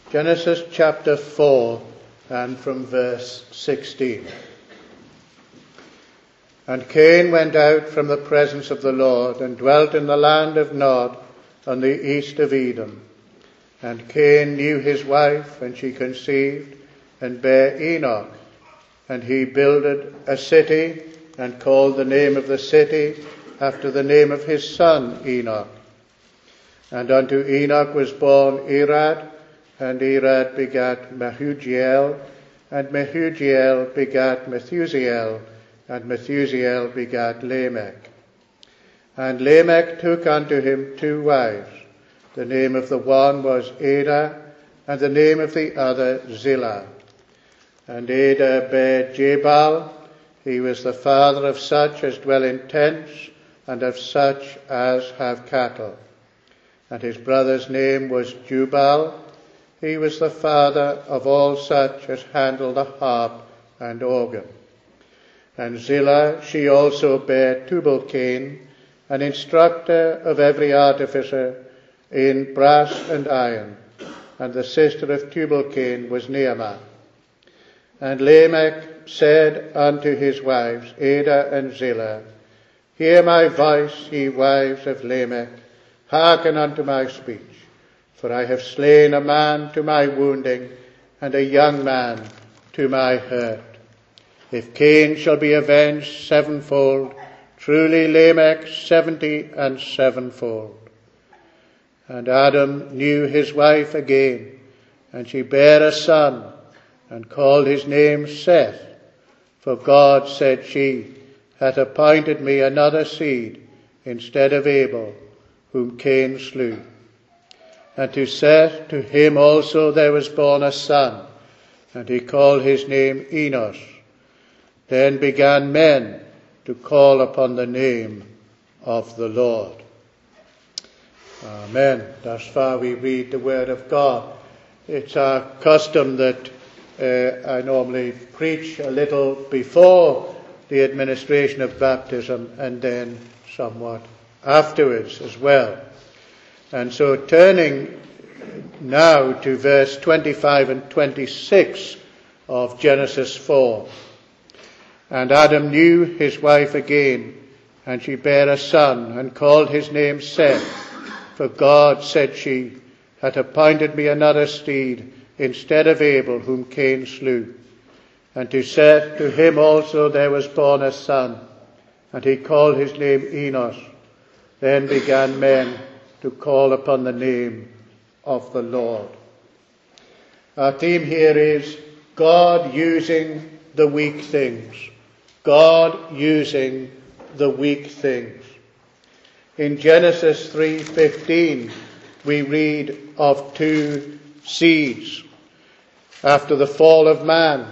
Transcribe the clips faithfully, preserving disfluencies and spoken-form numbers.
Genesis chapter four and from verse sixteen. And Cain went out from the presence of the Lord and dwelt in the land of Nod on the east of Edom. And Cain knew his wife, and she conceived and bare Enoch. And he builded a city and called the name of the city after the name of his son Enoch. And unto Enoch was born Irad, and Irad begat Mehujael, and Mehujael begat Methusael, and Methusael begat Lamech. And Lamech took unto him two wives. The name of the one was Adah, and the name of the other Zillah. And Adah bare Jabal. He was the father of such as dwell in tents, and of such as have cattle. And his brother's name was Jubal. He was the father of all such as handle the harp and organ. And Zillah, she also bare Tubal-Cain, an instructor of every artificer in brass and iron. And the sister of Tubal-Cain was Naamah. And Lamech said unto his wives, Adah and Zillah, Hear my voice, ye wives of Lamech, hearken unto my speech. For I have slain a man to my wounding, and a young man to my hurt. If Cain shall be avenged sevenfold, truly Lamech seventy and sevenfold. And Adam knew his wife again, and she bare a son, and called his name Seth. For God, said she, hath appointed me another seed instead of Abel, whom Cain slew. And to Seth, to him also there was born a son, and he called his name Enos. Then began men to call upon the name of the Lord. Amen. Thus far we read the word of God. It's our custom that uh, I normally preach a little before the administration of baptism and then somewhat afterwards as well. And so turning now to verse twenty-five and twenty-six of Genesis four. And Adam knew his wife again, and she bare a son, and called his name Seth. For God, said she, hath appointed me another seed instead of Abel, whom Cain slew. And to Seth, to him also there was born a son, and he called his name Enos. Then began men to call upon the name of the Lord. Our theme here is God using the weak things. God using the weak things. In Genesis three fifteen, we read of two seeds after the fall of man.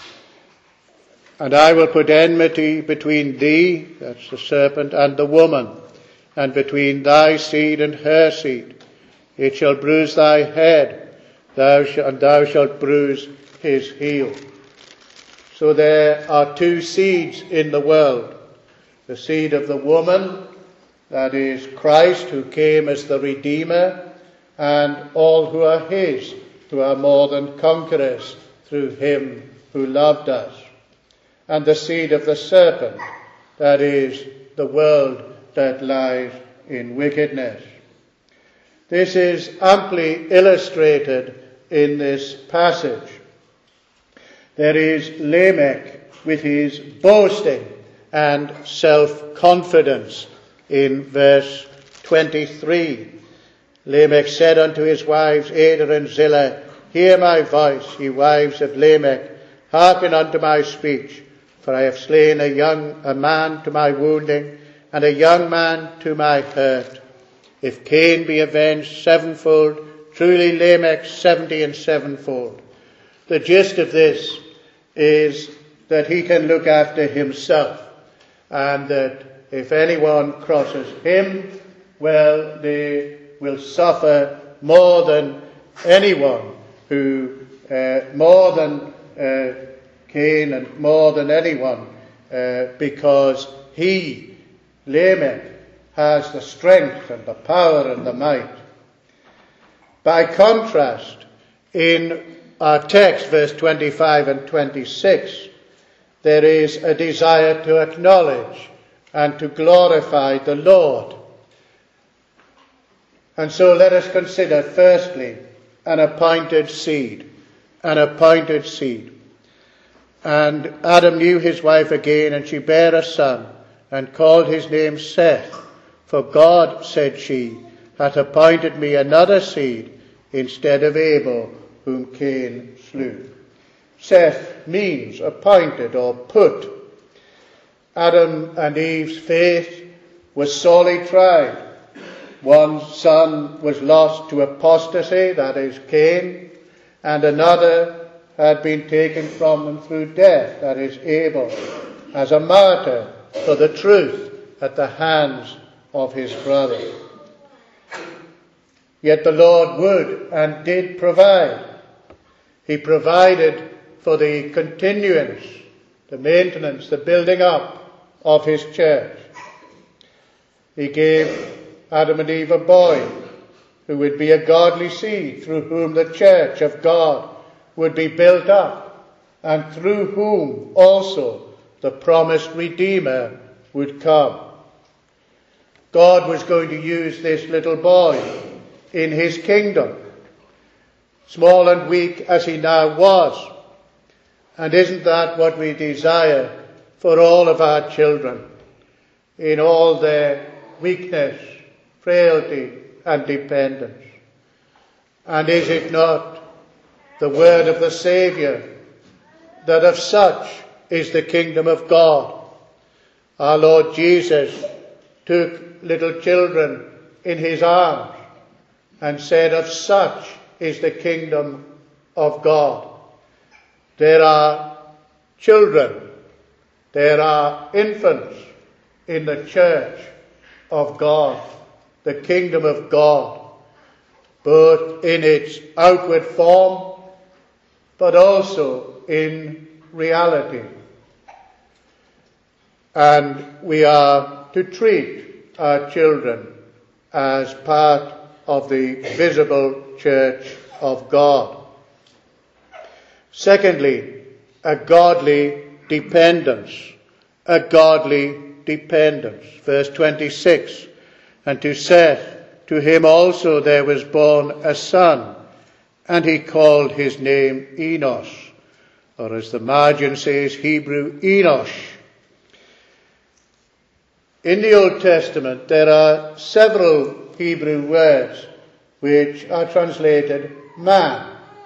And I will put enmity between thee, that's the serpent, and the woman, and between thy seed and her seed. It shall bruise thy head, thou sh- and thou shalt bruise his heel. So there are two seeds in the world. The seed of the woman, that is Christ, who came as the Redeemer, and all who are his, who are more than conquerors through him who loved us. And the seed of the serpent, that is the world that lies in wickedness. This is amply illustrated in this passage. There is Lamech with his boasting and self-confidence in verse twenty-three. Lamech said unto his wives Adah and Zillah, Hear my voice, ye wives of Lamech, hearken unto my speech. For I have slain a young a man to my wounding, and a young man to my hurt. If Cain be avenged sevenfold, truly Lamech seventy and sevenfold. The gist of this is that he can look after himself, and that if anyone crosses him, well, they will suffer more than anyone who, uh, more than uh, Cain and more than anyone, uh, because he, Lamech, has the strength and the power and the might. By contrast, In our text, verse twenty-five and twenty-six, there is a desire to acknowledge and to glorify the Lord. And so let us consider, firstly, an appointed seed. An appointed seed. And Adam knew his wife again, and she bare a son, and called his name Seth. For God, said she, hath appointed me another seed instead of Abel, whom Cain slew. Seth means appointed or put. Adam and Eve's faith was sorely tried. One son was lost to apostasy, that is Cain, and another had been taken from them through death, that is Abel, as a martyr for the truth at the hands of his brother. Yet the Lord would and did provide. He provided for the continuance, the maintenance, the building up of his church. He gave Adam and Eve a boy who would be a godly seed, through whom the church of God would be built up, and through whom also the promised Redeemer would come. God was going to use this little boy in his kingdom, small and weak as he now was. And isn't that what we desire for all of our children, in all their weakness, frailty, and dependence? And is it not the word of the Saviour that of such is the kingdom of God? Our Lord Jesus took little children in his arms and said, of such is the kingdom of God. There are children, there are infants in the church of God, the kingdom of God, both in its outward form, but also in reality. And we are to treat our children as part of the visible church of God. Secondly, a godly dependence. A godly dependence. Verse twenty-six, and to Seth, to him also there was born a son, and he called his name Enos, or as the margin says, Hebrew, Enosh. In the Old Testament there are several Hebrew words which are translated man.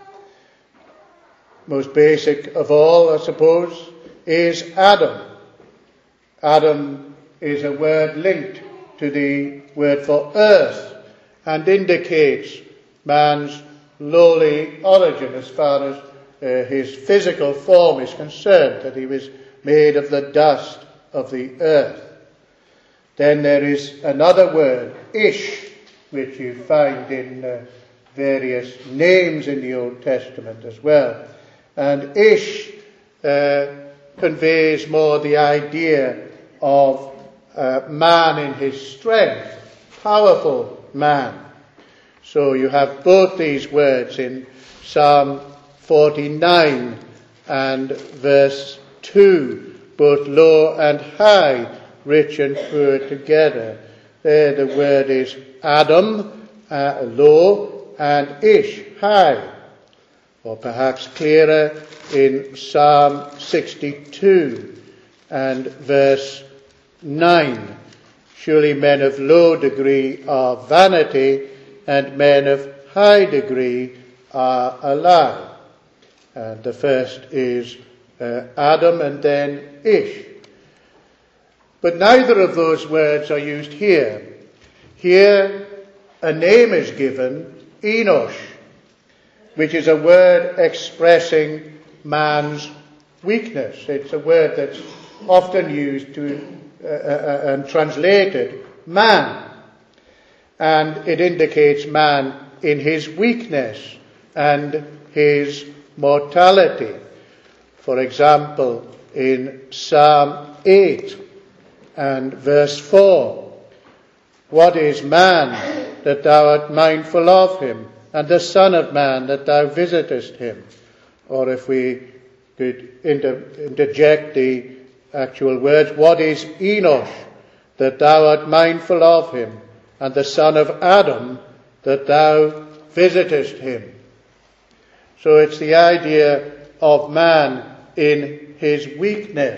Most basic of all, I suppose, is Adam. Adam is a word linked to the word for earth and indicates man's lowly origin as far as uh, his physical form is concerned, that he was made of the dust of the earth. Then there is another word, Ish, which you find in uh, various names in the Old Testament as well. And Ish uh, conveys more the idea of uh, man in his strength, powerful man. So you have both these words in Psalm forty-nine and verse two, both low and high, rich and poor together. There the word is Adam, uh, low, and Ish, high. Or perhaps clearer in Psalm sixty-two and verse nine. Surely men of low degree are vanity, and men of high degree are a lie. And the first is uh, Adam and then Ish. But neither of those words are used here. Here a name is given, Enosh, which is a word expressing man's weakness. It's a word that's often used to uh, uh, and translated man. And it indicates man in his weakness and his mortality. For example, in Psalm eight and verse four, what is man that thou art mindful of him, and the Son of Man, that thou visitest him. Or if we could inter- interject the actual words, what is Enosh, that thou art mindful of him, and the son of Adam, that thou visitest him. So it's the idea of man in his weakness.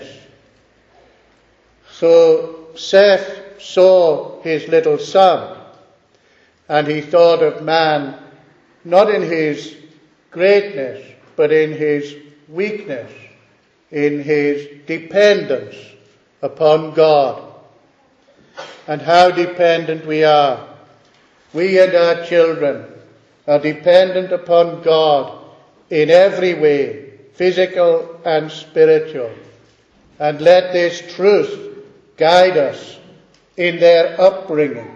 So Seth saw his little son, and he thought of man not in his greatness, but in his weakness, in his dependence upon God. And how dependent we are. We and our children are dependent upon God in every way, physical and spiritual. And let this truth guide us in their upbringing.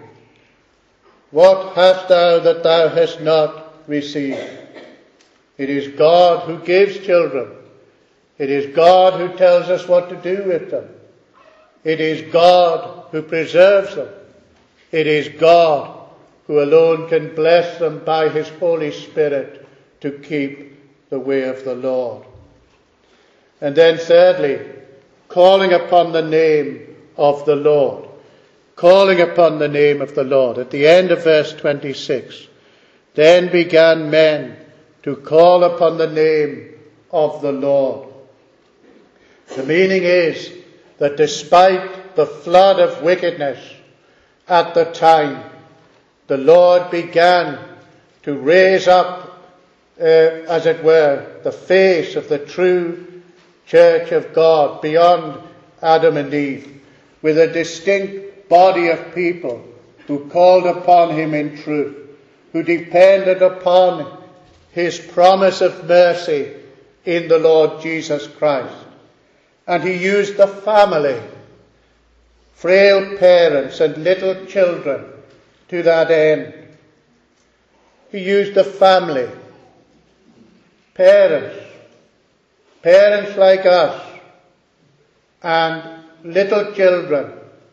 What hast thou that thou hast not received? It is God who gives children. It is God who tells us what to do with them. It is God who preserves them. It is God who alone can bless them by his Holy Spirit to keep the way of the Lord. And then thirdly, calling upon the name of the Lord. Calling upon the name of the Lord. At the end of verse twenty-six, then began men to call upon the name of the Lord. The meaning is that despite the flood of wickedness at the time, the Lord began to raise up, uh, as it were, the face of the true church of God beyond Adam and Eve, with a distinct body of people who called upon him in truth, who depended upon his promise of mercy in the Lord Jesus Christ. And he used the family, frail parents and little children, to that end. He used the family, parents, parents like us, and little children,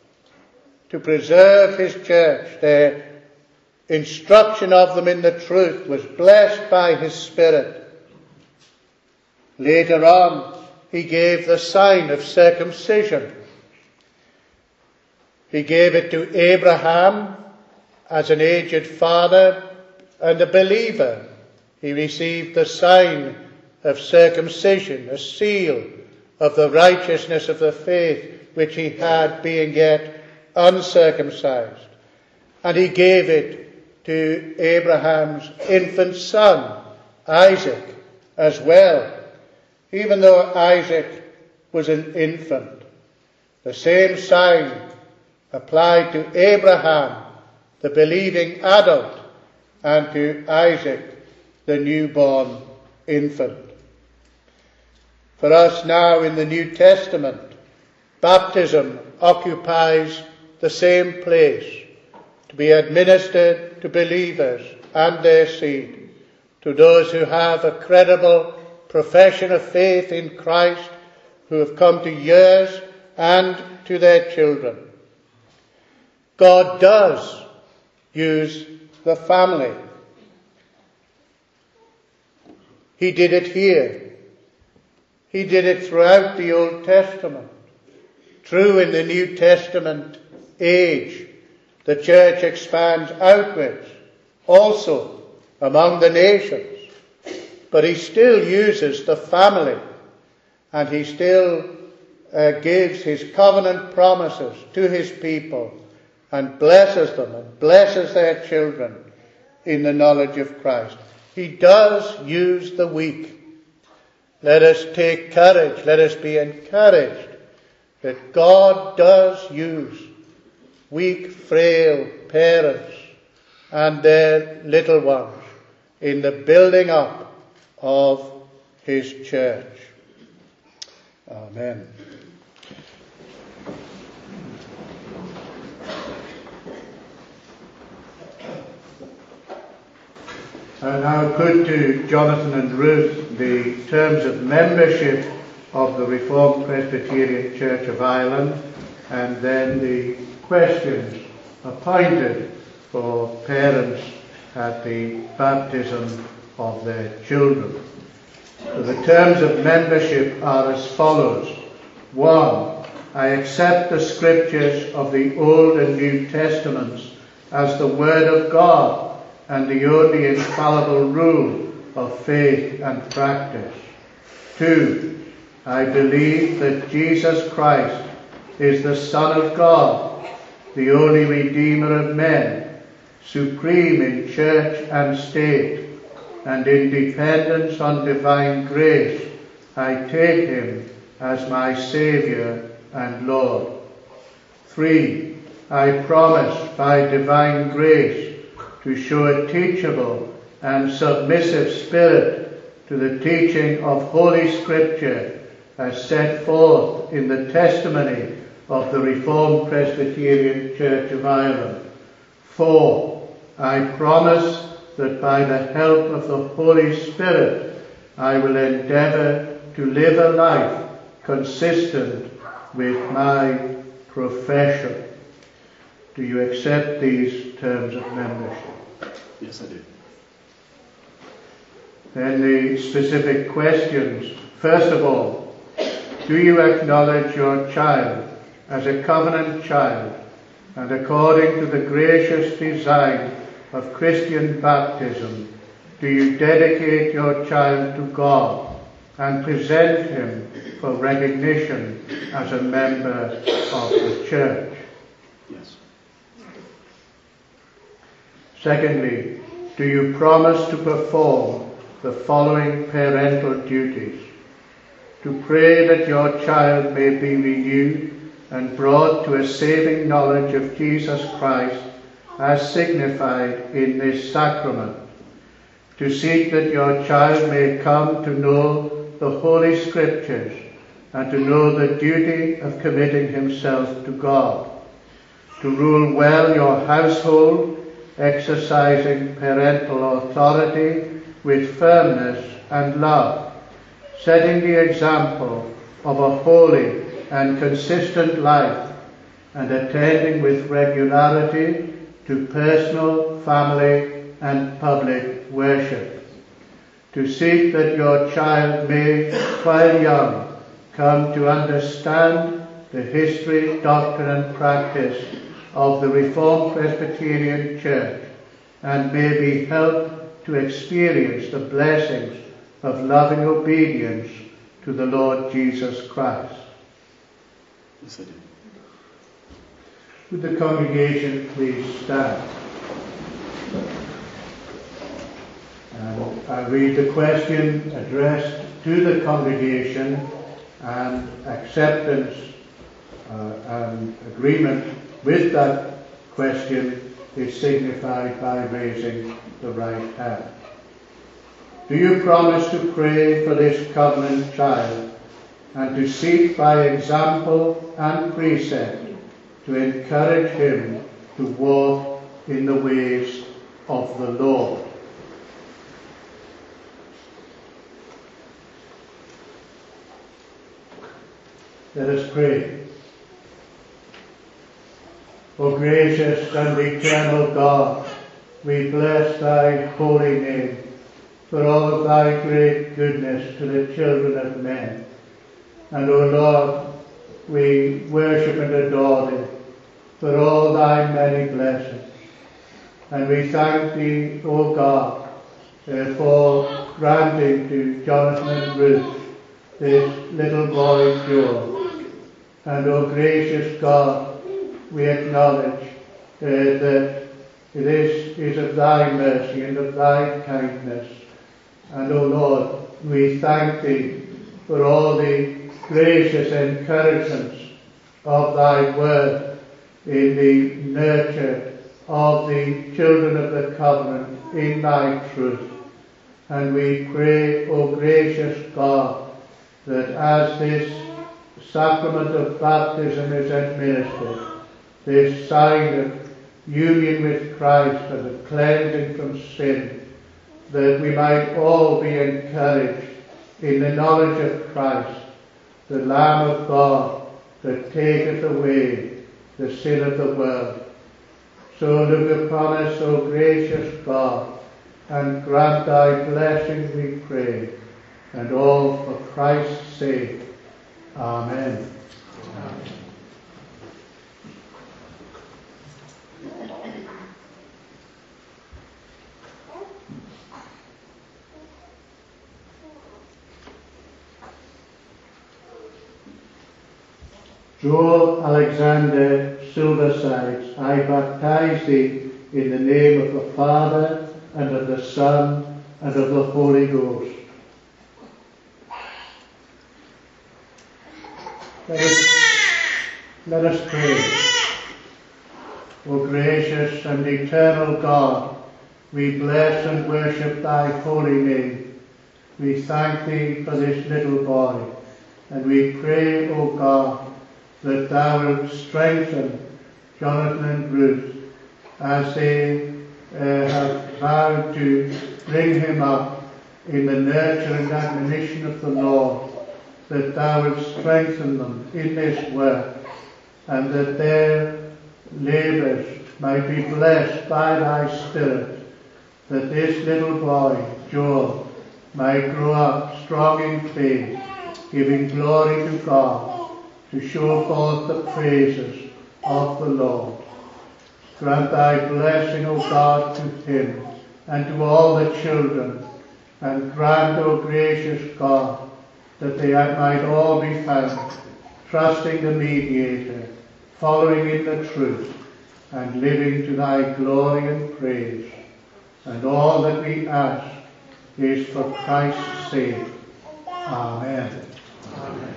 to preserve his church. Their instruction of them in the truth was blessed by his Spirit. Later on, he gave the sign of circumcision. He gave it to Abraham as an aged father and a believer. He received the sign of circumcision, a seal of the righteousness of the faith which he had, being yet uncircumcised. And he gave it to Abraham's infant son, Isaac, as well. Even though Isaac was an infant, the same sign applied to Abraham, the believing adult, and to Isaac, the newborn infant. For us now in the New Testament, baptism occupies the same place, to be administered to believers and their seed, to those who have a credible profession of faith in Christ, who have come to years, and to their children. God does use the family. He did it here. He did it throughout the Old Testament. True, in the New Testament age, the church expands outwards, also among the nations. But he still uses the family, and he still uh, gives his covenant promises to his people, and blesses them and blesses their children in the knowledge of Christ. He does use the weak. Let us take courage, let us be encouraged that God does use weak, frail parents and their little ones in the building up of his church. Amen. I now put to Jonathan and Ruth the terms of membership of the Reformed Presbyterian Church of Ireland, and then the questions appointed for parents at the baptism of their children. So the terms of membership are as follows. One, I accept the scriptures of the Old and New Testaments as the Word of God and the only infallible rule of faith and practice. Two, I believe that Jesus Christ is the Son of God, the only Redeemer of men, supreme in church and state, and in dependence on divine grace, I take him as my Saviour and Lord. Three, I promise by divine grace to show a teachable and submissive spirit to the teaching of Holy Scripture as set forth in the testimony of the Reformed Presbyterian Church of Ireland. Four, I promise that by the help of the Holy Spirit I will endeavour to live a life consistent with my profession. Do you accept these terms of membership? Yes, I do. Then the specific questions. First of all, do you acknowledge your child as a covenant child, and according to the gracious design of Christian baptism, do you dedicate your child to God and present him for recognition as a member of the church? Yes. Secondly, do you promise to perform the following parental duties? To pray that your child may be renewed and brought to a saving knowledge of Jesus Christ as signified in this sacrament. To seek that your child may come to know the Holy Scriptures and to know the duty of committing himself to God. To rule well your household, exercising parental authority with firmness and love, setting the example of a holy and consistent life, and attending with regularity to personal, family, and public worship. To seek that your child may, while young, come to understand the history, doctrine, and practice of the Reformed Presbyterian Church, and may be helped to experience the blessings of loving obedience to the Lord Jesus Christ. Yes, I do. Would the congregation please stand? And I read the question addressed to the congregation, and acceptance uh, and agreement with that question is signified by raising the right hand. Do you promise to pray for this covenant child and to seek by example and precept to encourage him to walk in the ways of the Lord? Let us pray. O gracious and eternal God, we bless thy holy name for all of thy great goodness to the children of men. And, O Lord, we worship and adore thee for all thy many blessings. And we thank thee, O God, uh, for granting to Jonathan and Ruth this little boy Joel. And, O gracious God, we acknowledge uh, that this is of thy mercy and of thy kindness. And, O Lord, we thank thee for all the gracious encouragements of thy word in the nurture of the children of the covenant in thy truth. And we pray, O gracious God, that as this sacrament of baptism is administered, this sign of union with Christ and of cleansing from sin, that we might all be encouraged in the knowledge of Christ, the Lamb of God that taketh away the sin of the world. So look upon us, O gracious God, and grant thy blessing, we pray, and all for Christ's sake. Amen. Amen. Joel Alexander Silversides, I baptize thee in the name of the Father, and of the Son, and of the Holy Ghost. Let us, let us pray. O gracious and eternal God, we bless and worship thy holy name. We thank thee for this little boy, and we pray, O God, that thou wilt strengthen Jonathan and Ruth as they uh, have vowed to bring him up in the nurture and admonition of the Lord, that thou wilt strengthen them in this work, and that their labours might be blessed by thy Spirit, that this little boy, Joel, might grow up strong in faith, giving glory to God, to show forth the praises of the Lord. Grant thy blessing, O God, to him and to all the children, and grant, O gracious God, that they might all be found trusting the Mediator, following in the truth, and living to thy glory and praise. And all that we ask is for Christ's sake. Amen. Amen.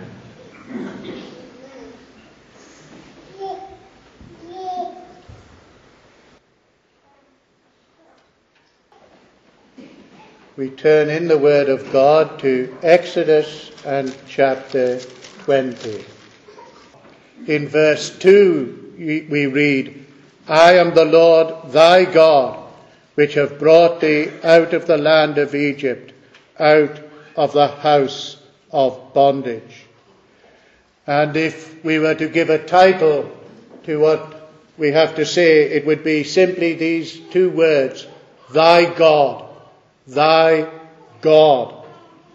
We turn in the Word of God to Exodus and chapter twenty. In verse two we read, I am the Lord thy God, which have brought thee out of the land of Egypt, out of the house of bondage. And if we were to give a title to what we have to say, it would be simply these two words, thy God. Thy God.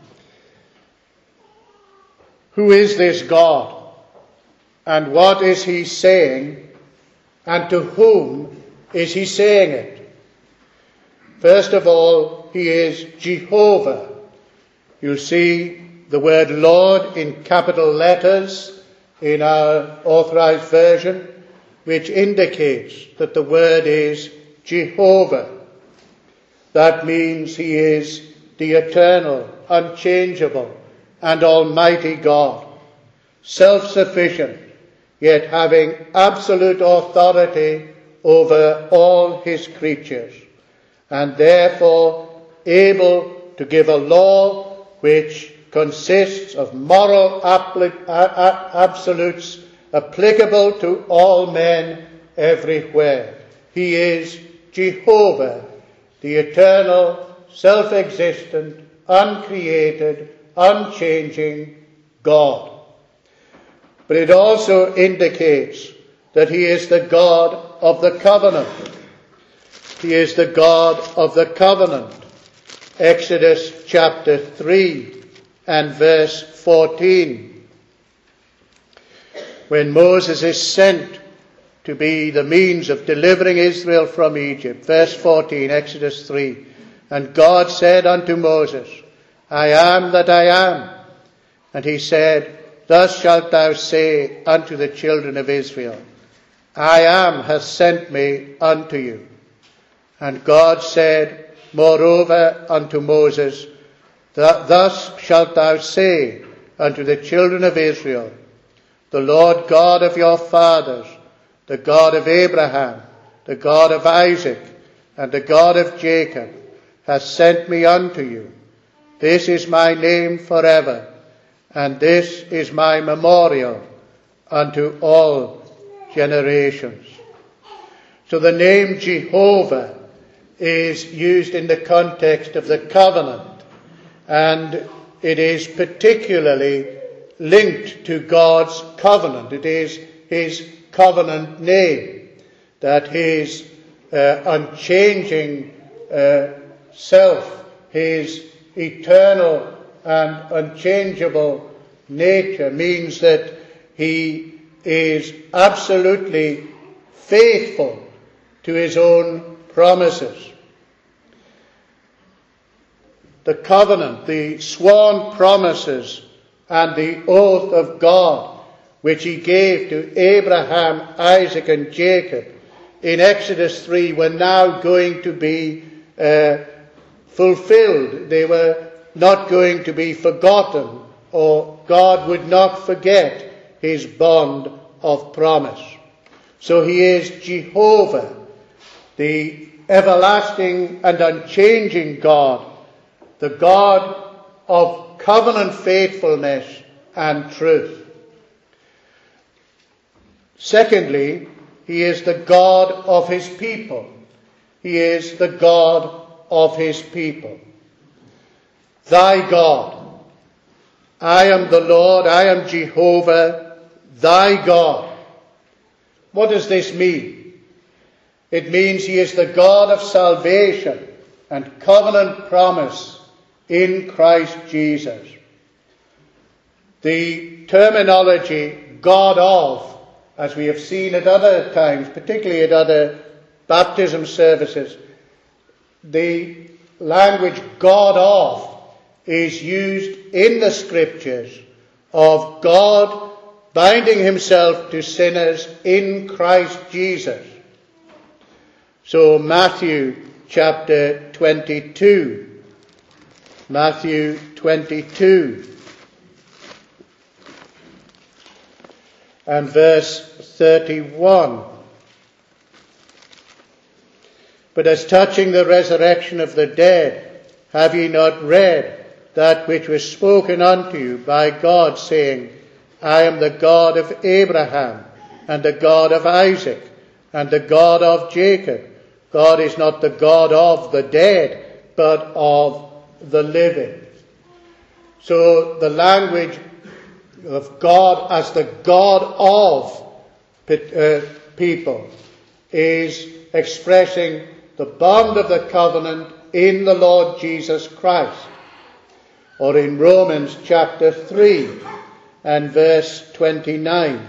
Who is this God? And what is he saying? And to whom is he saying it? First of all, he is Jehovah. You'll see the word Lord in capital letters in our authorized version, which indicates that the word is Jehovah. That means he is the eternal, unchangeable, and almighty God, self-sufficient, yet having absolute authority over all his creatures, and therefore able to give a law which consists of moral absolutes applicable to all men everywhere. He is Jehovah, the eternal, self-existent, uncreated, unchanging God. But it also indicates that he is the God of the covenant. He is the God of the covenant. Exodus chapter three and verse fourteen. When Moses is sent to be the means of delivering Israel from Egypt. Verse fourteen, Exodus three. And God said unto Moses, I am that I am. And he said, Thus shalt thou say unto the children of Israel, I am hath sent me unto you. And God said, Moreover unto Moses, Thus shalt thou say unto the children of Israel, The Lord God of your fathers, the God of Abraham, the God of Isaac, and the God of Jacob, hath sent me unto you. This is my name forever, and this is my memorial unto all generations. So the name Jehovah is used in the context of the covenant, and it is particularly linked to God's covenant. It is his covenant name, that his uh, unchanging uh, self, his eternal and unchangeable nature, means that he is absolutely faithful to his own promises. The covenant, the sworn promises, and the oath of God, which he gave to Abraham, Isaac, and Jacob in Exodus three, were now going to be uh, fulfilled. They were not going to be forgotten, or God would not forget his bond of promise. So he is Jehovah, the everlasting and unchanging God, the God of covenant faithfulness and truth. Secondly, he is the God of his people. He is the God of his people. Thy God. I am the Lord, I am Jehovah, thy God. What does this mean? It means he is the God of salvation and covenant promise in Christ Jesus. The terminology God of, as we have seen at other times, particularly at other baptism services, the language God of is used in the Scriptures of God binding himself to sinners in Christ Jesus. So Matthew chapter twenty-two, Matthew twenty-two and verse thirty-one. But as touching the resurrection of the dead, have ye not read that which was spoken unto you by God, saying, I am the God of Abraham, and the God of Isaac, and the God of Jacob. God is not the God of the dead, but of the living. So the language of God as the God of people is expressing the bond of the covenant in the Lord Jesus Christ. Or in Romans chapter three and verse twenty-nine.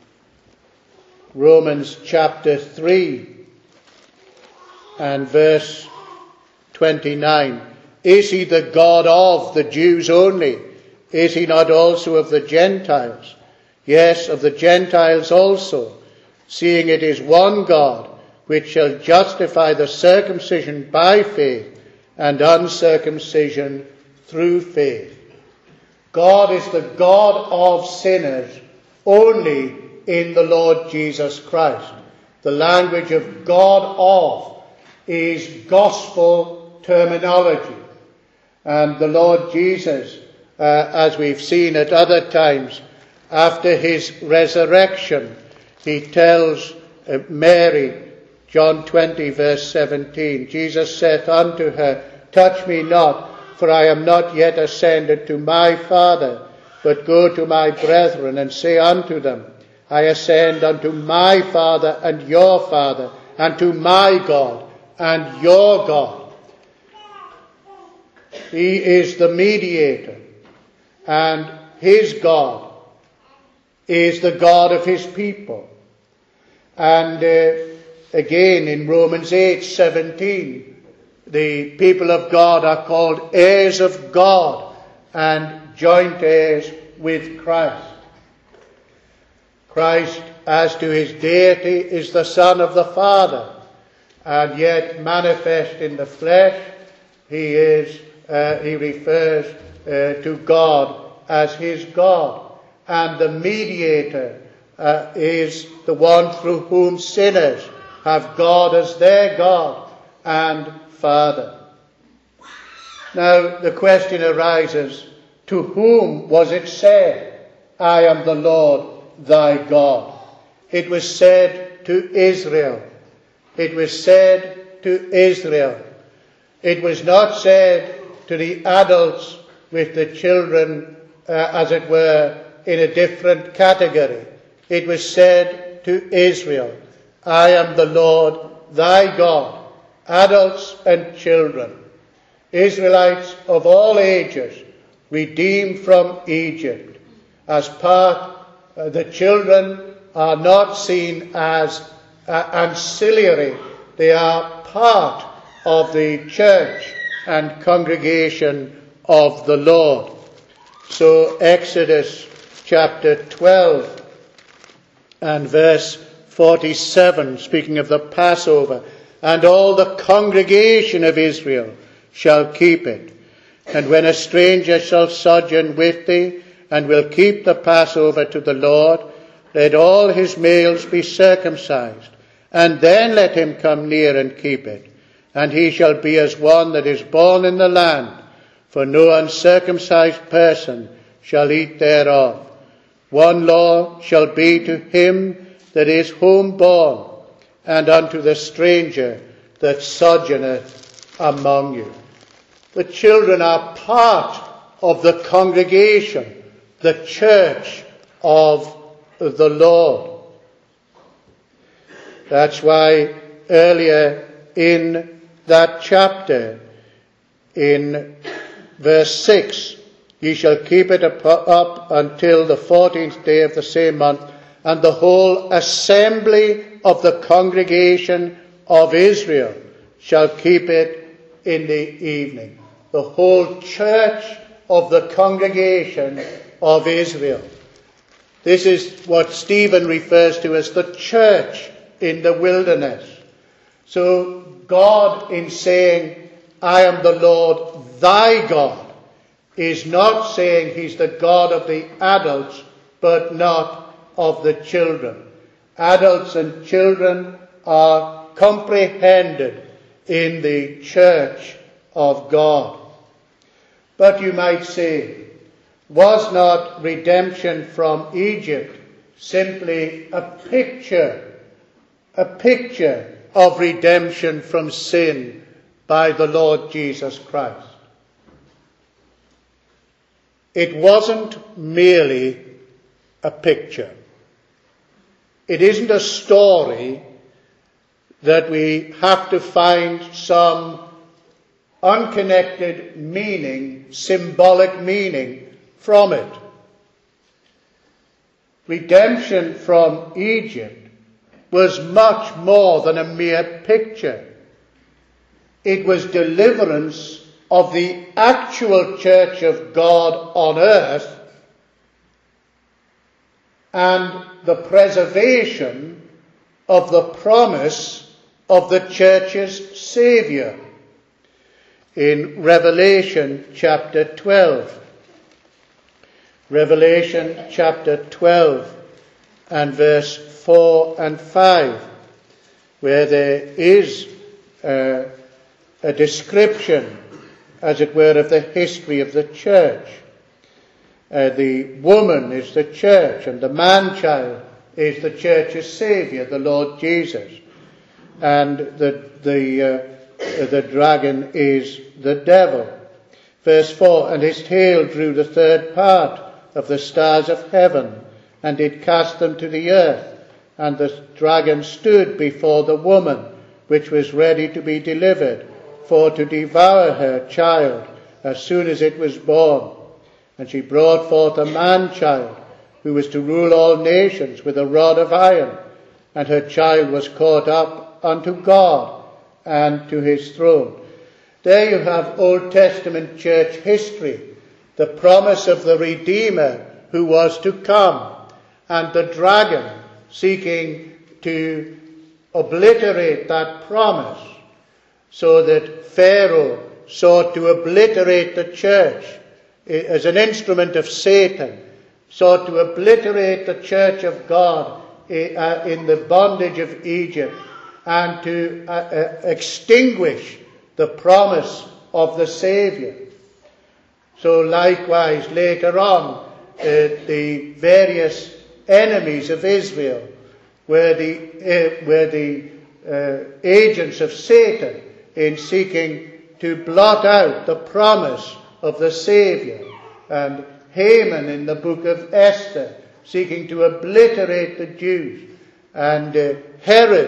Romans chapter three and verse twenty-nine. Is he the God of the Jews only? Is he not also of the Gentiles? Yes, of the Gentiles also, seeing it is one God, which shall justify the circumcision by faith and uncircumcision through faith. God is the God of sinners only in the Lord Jesus Christ. The language of God of is gospel terminology. And the Lord Jesus, uh, as we've seen at other times, after his resurrection, he tells uh, Mary, John twenty verse seventeen, Jesus saith unto her, touch me not, for I am not yet ascended to my Father, but go to my brethren and say unto them, I ascend unto my Father and your Father, and to my God and your God. He is the mediator, and his God is the God of his people. And uh, again in Romans eight seventeen, the people of God are called heirs of God and joint heirs with Christ. Christ, as to his deity, is the Son of the Father, and yet manifest in the flesh, he is uh, he refers uh, to God as his God, and the mediator uh, is the one through whom sinners have God as their God and Father. Now the question arises, to whom was it said, I am the Lord thy God? It was said to Israel. It was said to Israel. It was not said to the adults with the children, uh, as it were, in a different category. It was said to Israel, I am the Lord thy God, adults and children, Israelites of all ages, redeemed from Egypt. As part, uh, the children are not seen as uh, ancillary, they are part of the church and congregation of the Lord. So Exodus chapter twelve and verse forty-seven, speaking of the Passover, and all the congregation of Israel shall keep it. And when a stranger shall sojourn with thee, and will keep the Passover to the Lord, let all his males be circumcised, and then let him come near and keep it. And he shall be as one that is born in the land, for no uncircumcised person shall eat thereof. One law shall be to him that is homeborn, and unto the stranger that sojourneth among you. The children are part of the congregation, the church of the Lord. That's why earlier in that chapter, in verse six, ye shall keep it up until the fourteenth day of the same month, and the whole assembly of the congregation of Israel shall keep it in the evening. The whole church of the congregation of Israel. This is what Stephen refers to as the church in the wilderness. So God, in saying, I am the Lord thy God, is not saying he's the God of the adults, but not of the children. Adults and children are comprehended in the church of God. But you might say, was not redemption from Egypt simply a picture, a picture of redemption from sin by the Lord Jesus Christ? It wasn't merely a picture. It isn't a story that we have to find some unconnected meaning, symbolic meaning from it. Redemption from Egypt was much more than a mere picture. It was deliverance of the actual church of God on earth and the preservation of the promise of the church's Saviour. In Revelation chapter twelve, Revelation chapter twelve and verse four and five, where there is uh, a description, as it were, of the history of the church. Uh, the woman is the church, and the man-child is the church's Saviour, the Lord Jesus. And the the uh, the dragon is the devil. Verse four, and his tail drew the third part of the stars of heaven, and did cast them to the earth. And the dragon stood before the woman, which was ready to be delivered, for to devour her child as soon as it was born. And she brought forth a man-child, who was to rule all nations with a rod of iron. And her child was caught up unto God and to his throne. There you have Old Testament church history, the promise of the Redeemer who was to come, and the dragon seeking to obliterate that promise, so that Pharaoh sought to obliterate the church as an instrument of Satan, sought to obliterate the church of God in the bondage of Egypt, and to uh, uh, extinguish the promise of the Saviour. So likewise, later on, uh, the various enemies of Israel were the, uh, were the uh, agents of Satan in seeking to blot out the promise of the Saviour. And Haman in the book of Esther, seeking to obliterate the Jews. And uh, Herod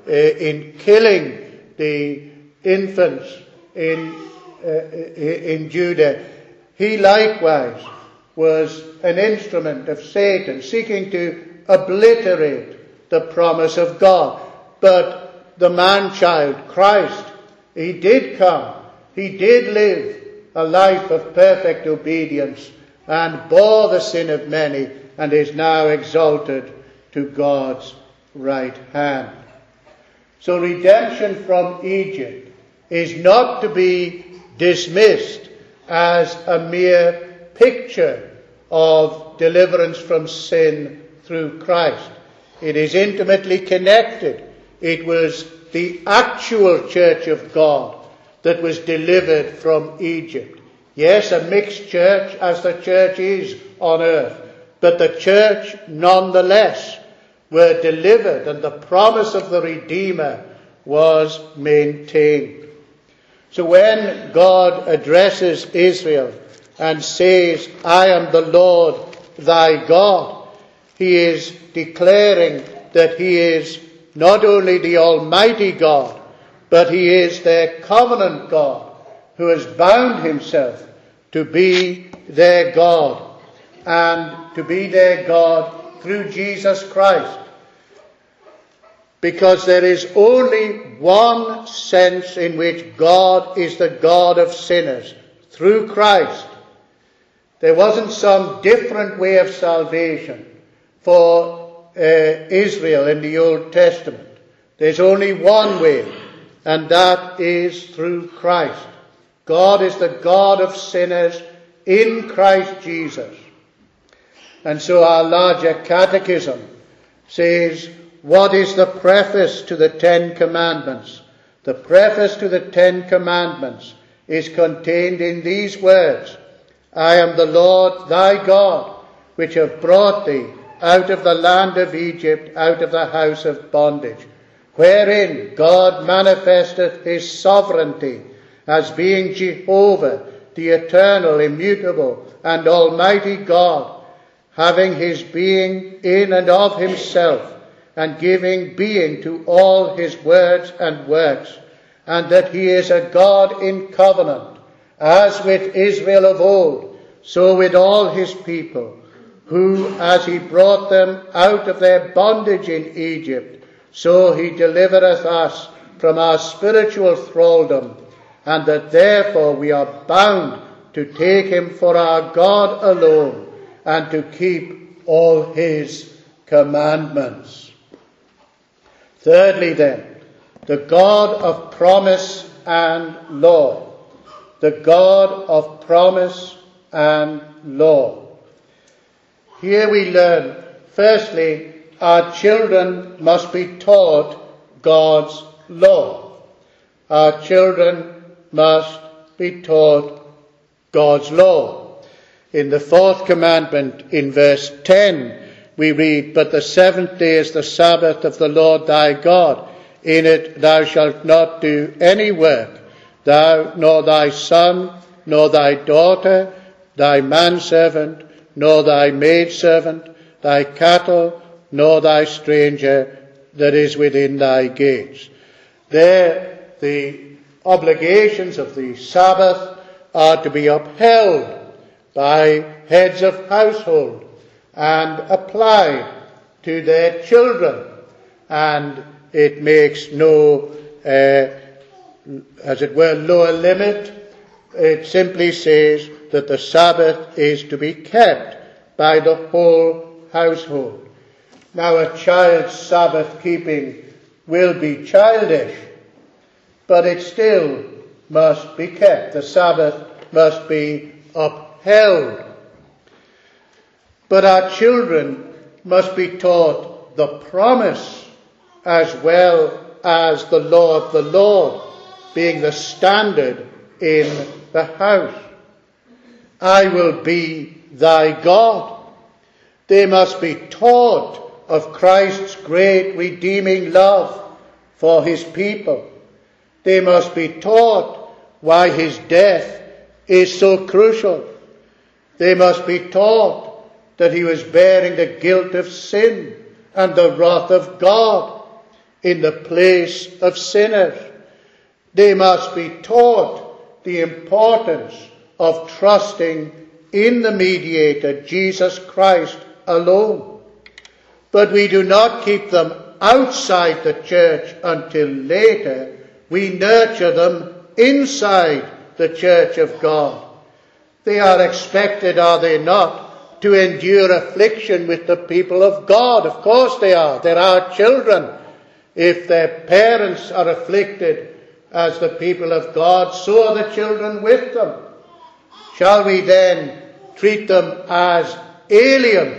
uh, in killing the infants in, uh, in Judah, he likewise was an instrument of Satan, seeking to obliterate the promise of God. But the man-child, Christ, he did come, he did live a life of perfect obedience and bore the sin of many, and is now exalted to God's right hand. So redemption from Egypt is not to be dismissed as a mere picture of deliverance from sin through Christ. It is intimately connected. It was the actual church of God that was delivered from Egypt. Yes, a mixed church, as the church is on earth, but the church nonetheless were delivered, and the promise of the Redeemer was maintained. So when God addresses Israel and says, I am the Lord thy God, he is declaring that he is not only the Almighty God, but he is their covenant God, who has bound himself to be their God, and to be their God through Jesus Christ. Because there is only one sense in which God is the God of sinners, through Christ. There wasn't some different way of salvation for uh, Israel in the Old Testament. There's only one way, and that is through Christ. God is the God of sinners in Christ Jesus. And so our larger catechism says, what is the preface to the Ten Commandments? The preface to the Ten Commandments is contained in these words, I am the Lord thy God, which have brought thee out of the land of Egypt, out of the house of bondage, wherein God manifesteth his sovereignty, as being Jehovah, the eternal, immutable, and almighty God, having his being in and of himself, and giving being to all his words and works, and that he is a God in covenant, as with Israel of old, so with all his people, who, as he brought them out of their bondage in Egypt, so he delivereth us from our spiritual thraldom, and that therefore we are bound to take him for our God alone, and to keep all his commandments. Thirdly then, the God of promise and law. The God of promise and law. Here we learn, firstly, our children must be taught God's law. Our children must be taught God's law. In the fourth commandment, in verse ten, we read, But the seventh day is the Sabbath of the Lord thy God. In it thou shalt not do any work, thou, nor thy son, nor thy daughter, thy manservant, nor thy maidservant, thy cattle, nor thy stranger that is within thy gates. There, the obligations of the Sabbath are to be upheld by heads of household and applied to their children. And it makes no, uh, as it were, lower limit. It simply says that the Sabbath is to be kept by the whole household. Now, a child's Sabbath keeping will be childish, but it still must be kept. The Sabbath must be upheld. But our children must be taught the promise as well as the law of the Lord, being the standard in the house. I will be thy God. They must be taught of Christ's great redeeming love for his people. They must be taught why his death is so crucial. They must be taught that he was bearing the guilt of sin and the wrath of God in the place of sinners. They must be taught the importance of trusting in the mediator, Jesus Christ alone. But we do not keep them outside the church until later. We nurture them inside the church of God. They are expected, are they not, to endure affliction with the people of God? Of course they are. They're our children. If their parents are afflicted as the people of God, so are the children with them. Shall we then treat them as aliens?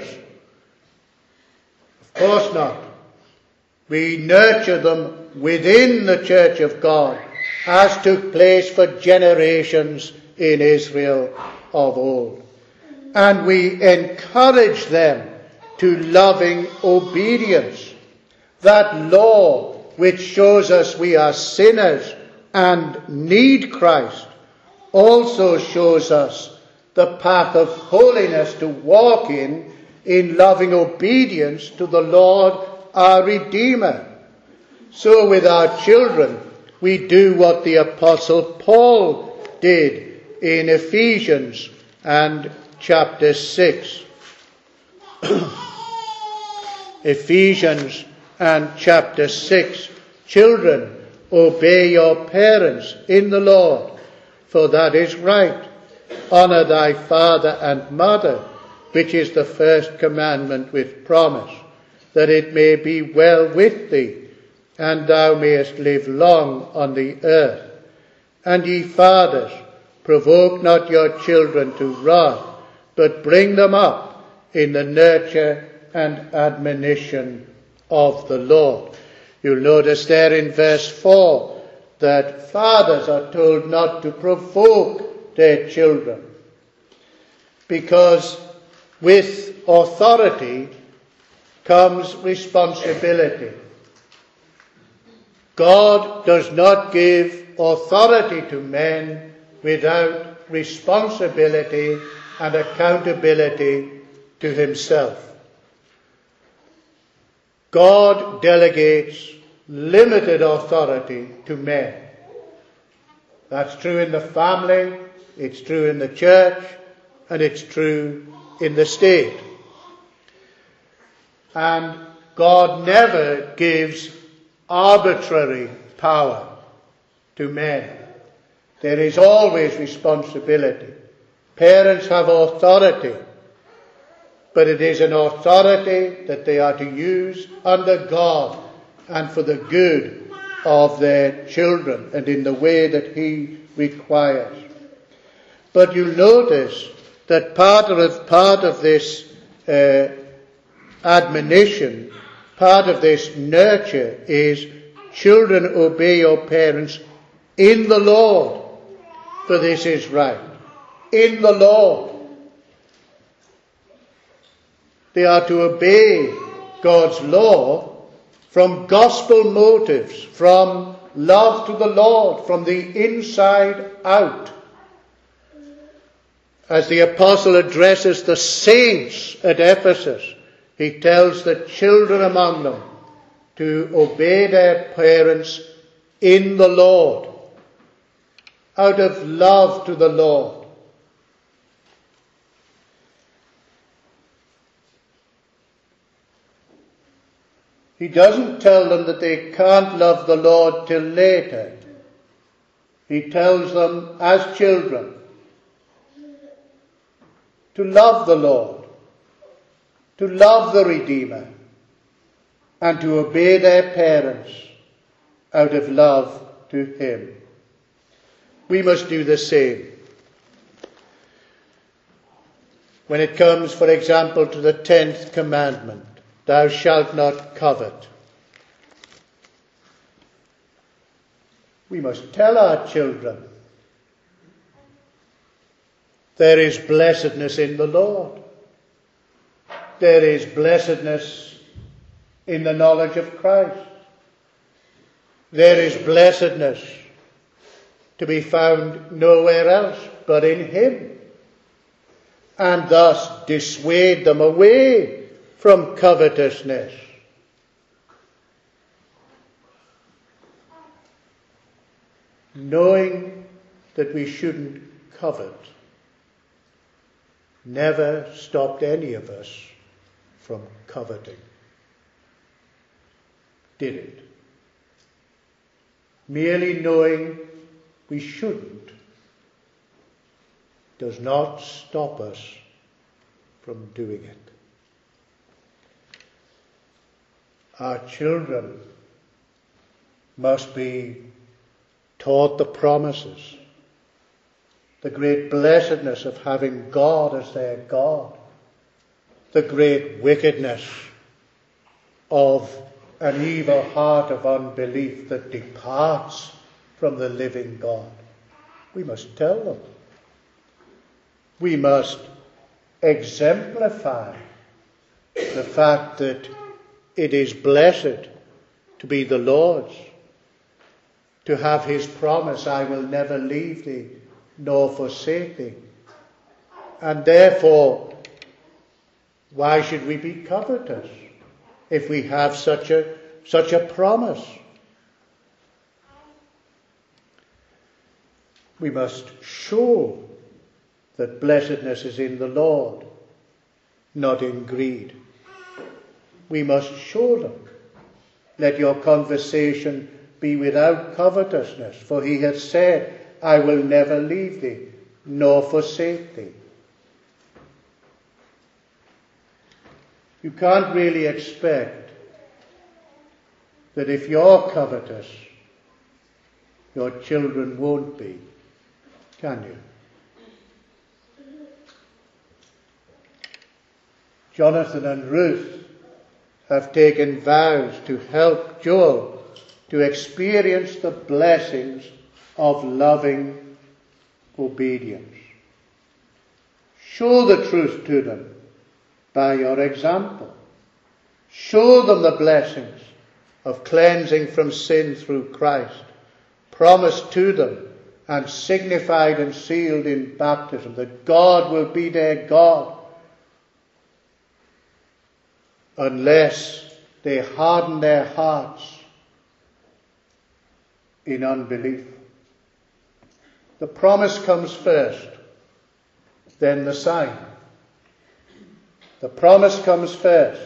Of course not. We nurture them within the church of God, as took place for generations in Israel of old. And we encourage them to loving obedience. That law which shows us we are sinners and need Christ also shows us the path of holiness to walk in, in loving obedience to the Lord our Redeemer. So with our children, we do what the Apostle Paul did in Ephesians and chapter six. Ephesians and chapter six. Children, obey your parents in the Lord, for that is right. Honour thy father and mother, which is the first commandment with promise, that it may be well with thee, and thou mayest live long on the earth. And ye fathers, provoke not your children to wrath, but bring them up in the nurture and admonition of the Lord. You'll notice there in verse four that fathers are told not to provoke their children, because with authority comes responsibility. God does not give authority to men without responsibility and accountability to himself. God delegates limited authority to men. That's true in the family, it's true in the church, and it's true in the state. And God never gives arbitrary power to men. There is always responsibility. Parents have authority, but it is an authority that they are to use under God and for the good of their children and in the way that He requires. But you'll notice that part of, part of this uh, admonition, part of this nurture is, children, obey your parents in the Lord, for this is right. In the Lord. They are to obey God's law from gospel motives, from love to the Lord, from the inside out. As the apostle addresses the saints at Ephesus, he tells the children among them to obey their parents in the Lord, out of love to the Lord. He doesn't tell them that they can't love the Lord till later. He tells them as children to love the Lord, to love the Redeemer, and to obey their parents out of love to Him. We must do the same. When it comes, for example, to the tenth commandment, thou shalt not covet, we must tell our children there is blessedness in the Lord. There is blessedness in the knowledge of Christ. There is blessedness to be found nowhere else but in Him. And thus dissuade them away from covetousness. knowing that we shouldn't covet, never stopped any of us from coveting. Did it? Merely knowing we shouldn't does not stop us from doing it. Our children must be taught the promises, the great blessedness of having God as their God, the great wickedness of an evil heart of unbelief that departs from the living God. We must tell them. We must exemplify the fact that it is blessed to be the Lord's, to have his promise, I will never leave thee nor forsake thee. And therefore, why should we be covetous if we have such a such a promise? We must show that blessedness is in the Lord, not in greed. We must show them. Let your conversation be without covetousness, for he hath said, I will never leave thee, nor forsake thee. You can't really expect that if you're covetous, your children won't be, can you? Jonathan and Ruth have taken vows to help Joel to experience the blessings of loving obedience. Show the truth to them by your example. Show them the blessings of cleansing from sin through Christ, promised to them and signified and sealed in baptism, that God will be their God unless they harden their hearts in unbelief. The promise comes first, then the sign. The promise comes first.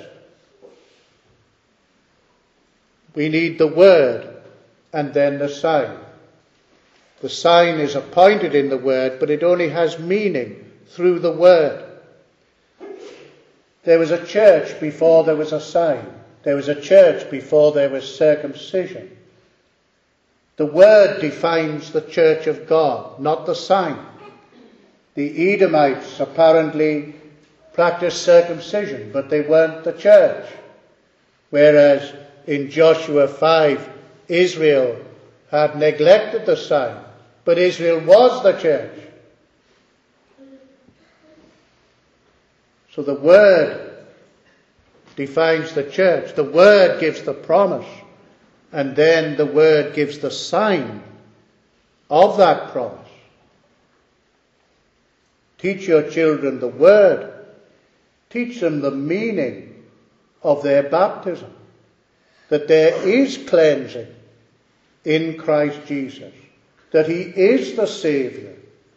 We need the word and then the sign. The sign is appointed in the word, but it only has meaning through the word. There was a church before there was a sign. There was a church before there was circumcision. The word defines the church of God, not the sign. The Edomites apparently practiced circumcision, but they weren't the church. Whereas in Joshua five, Israel had neglected the sign, but Israel was the church. So the word defines the church. The word gives the promise. And then the word gives the sign of that promise. Teach your children the word. Teach them the meaning of their baptism. That there is cleansing in Christ Jesus. That he is the Saviour.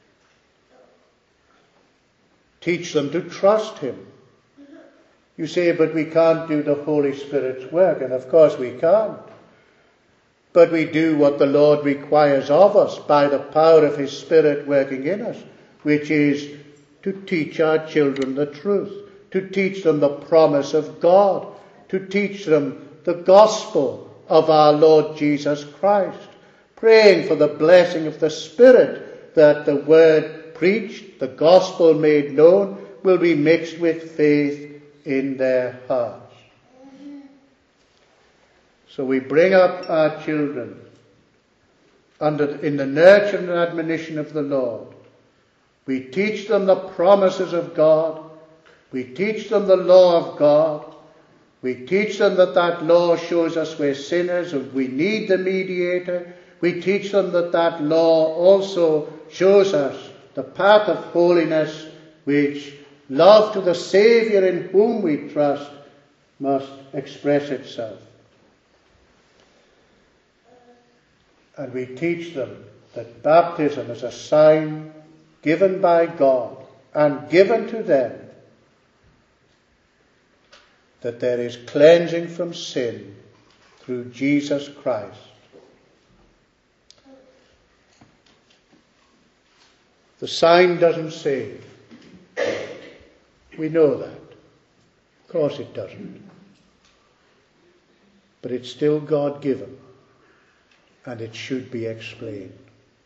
Teach them to trust him. You say, but we can't do the Holy Spirit's work. And of course we can't. But we do what the Lord requires of us by the power of his Spirit working in us, which is to teach our children the truth, to teach them the promise of God, to teach them the gospel of our Lord Jesus Christ, praying for the blessing of the Spirit, that the word preached, the gospel made known, will be mixed with faith in their hearts. So we bring up our children under, in the nurture and admonition of the Lord. We teach them the promises of God. We teach them the law of God. We teach them that that law shows us we're sinners and we need the mediator. We teach them that that law also shows us the path of holiness, which love to the Saviour in whom we trust must express itself. And we teach them that baptism is a sign given by God and given to them that there is cleansing from sin through Jesus Christ. The sign doesn't save. We know that. Of course it doesn't. But it's still God-given, and it should be explained.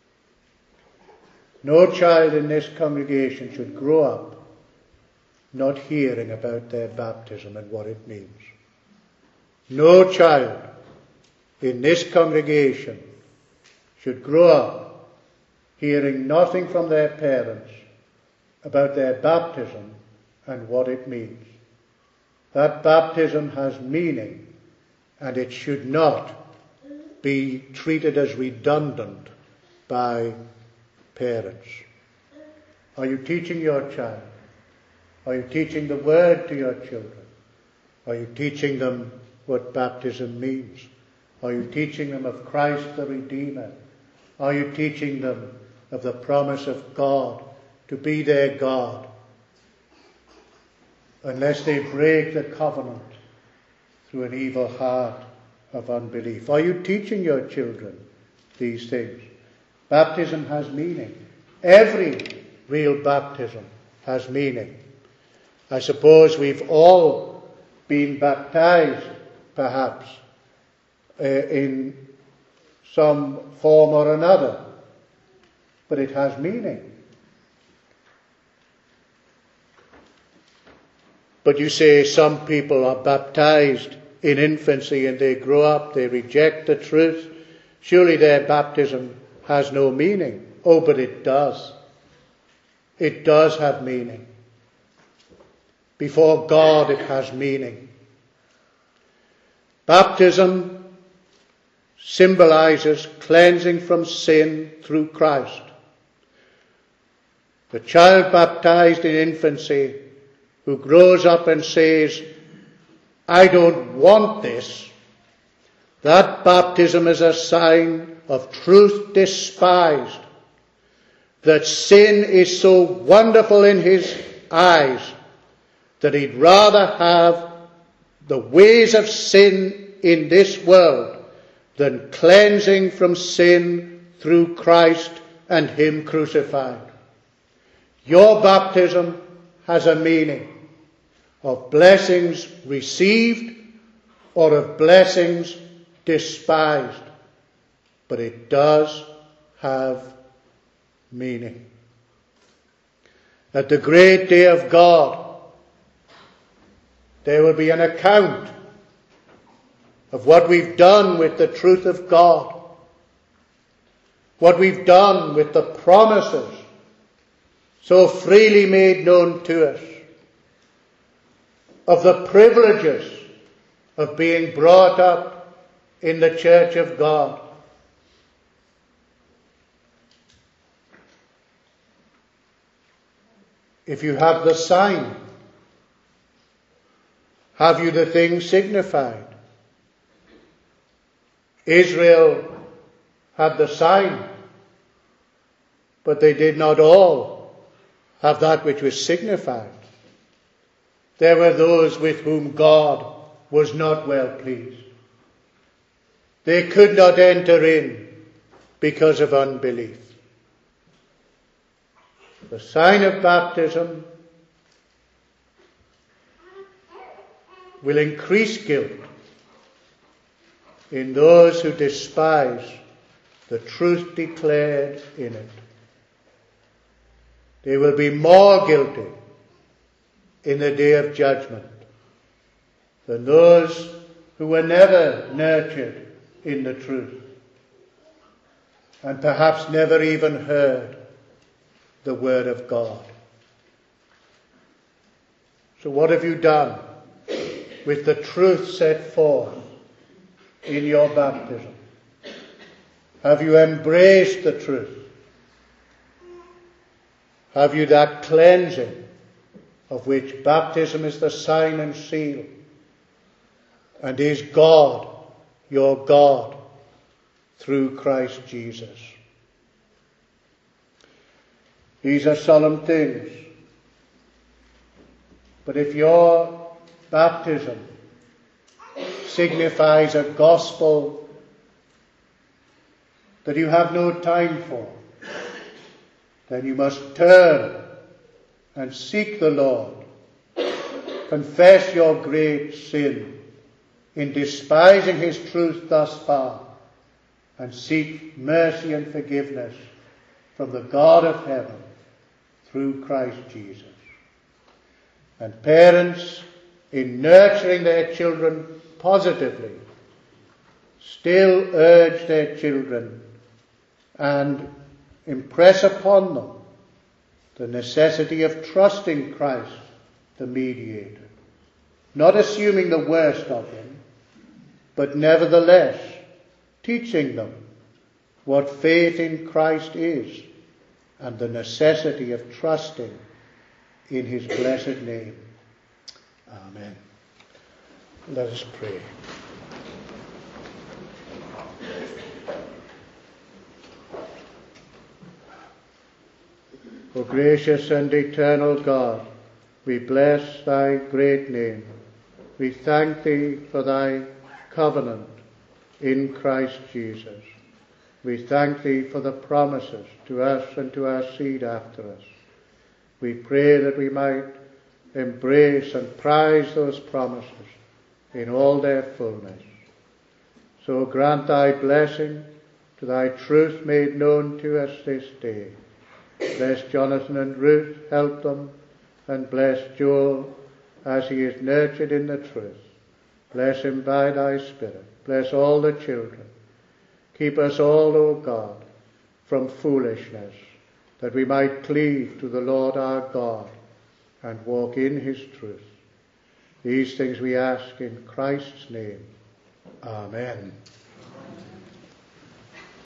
No child in this congregation should grow up not hearing about their baptism and what it means. No child in this congregation should grow up hearing nothing from their parents about their baptism and what it means. That baptism has meaning, and it should not be treated as redundant by parents. Are you teaching your child? Are you teaching the word to your children? Are you teaching them what baptism means? Are you teaching them of Christ the Redeemer? Are you teaching them of the promise of God to be their God? Unless they break the covenant through an evil heart of unbelief. Are you teaching your children these things? Baptism has meaning. Every real baptism has meaning. I suppose we've all been baptized, perhaps, uh, in some form or another. But it has meaning. But you say some people are baptized in infancy and they grow up, they reject the truth. Surely their baptism has no meaning. Oh, but it does. It does have meaning. Before God it has meaning. Baptism symbolizes cleansing from sin through Christ. The child baptized in infancy who grows up and says, I don't want this, that baptism is a sign of truth despised, that sin is so wonderful in his eyes that he'd rather have the ways of sin in this world than cleansing from sin through Christ and him crucified. Your baptism has a meaning of blessings received or of blessings despised, but it does have meaning. At the great day of God, there will be an account of what we've done with the truth of God, what we've done with the promises so freely made known to us, of the privileges of being brought up in the church of God. If you have the sign, have you the thing signified? Israel had the sign, but they did not all have that which was signified. There were those with whom God was not well pleased. They could not enter in because of unbelief. The sign of baptism will increase guilt in those who despise the truth declared in it. They will be more guilty in the day of judgment than those who were never nurtured in the truth and perhaps never even heard the word of God. So what have you done with the truth set forth in your baptism? Have you embraced the truth? Have you that cleansing of which baptism is the sign and seal? And is God your God through Christ Jesus? These are solemn things. But if your baptism signifies a gospel that you have no time for, then you must turn and seek the Lord. Confess your great sin in despising his truth thus far, and seek mercy and forgiveness from the God of heaven through Christ Jesus. And parents, in nurturing their children positively, still urge their children and impress upon them the necessity of trusting Christ, the mediator, not assuming the worst of him, but nevertheless teaching them what faith in Christ is and the necessity of trusting in his blessed name. Amen. Let us pray. O gracious and eternal God, we bless thy great name. We thank thee for thy covenant in Christ Jesus. We thank thee for the promises to us and to our seed after us. We pray that we might embrace and prize those promises in all their fullness. So grant thy blessing to thy truth made known to us this day. Bless Jonathan and Ruth, help them, and bless Joel as he is nurtured in the truth. Bless him by thy Spirit. Bless all the children. Keep us all, O God, from foolishness, that we might cleave to the Lord our God and walk in his truth. These things we ask in Christ's name. Amen.